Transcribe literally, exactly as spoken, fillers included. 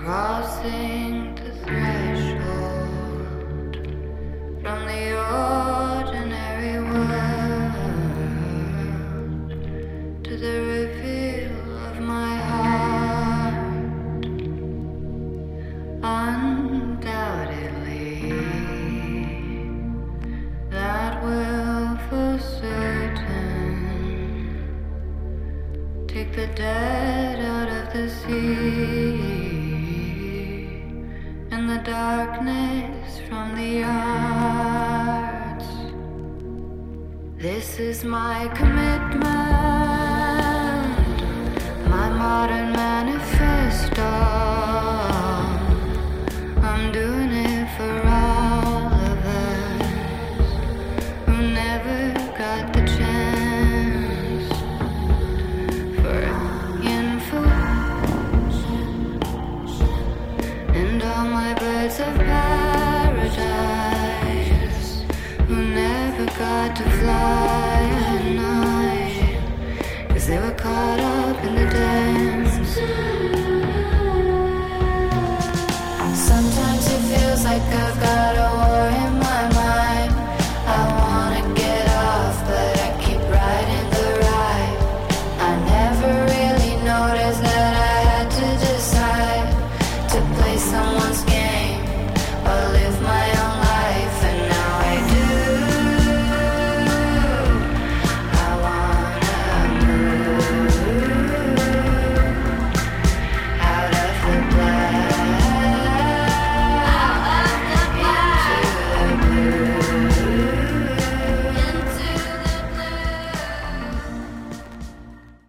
Crossing the threshold from the ordinary world to the reveal of my heart. Undoubtedly, that will for certain take the dead out of the sea and the darkness from the arts. This is my commitment, my modern manifesto. I'm doing it for all of us who never got the chance for info. And all my birds of paradise who never got to fly at night, 'cause they were caught up in the day.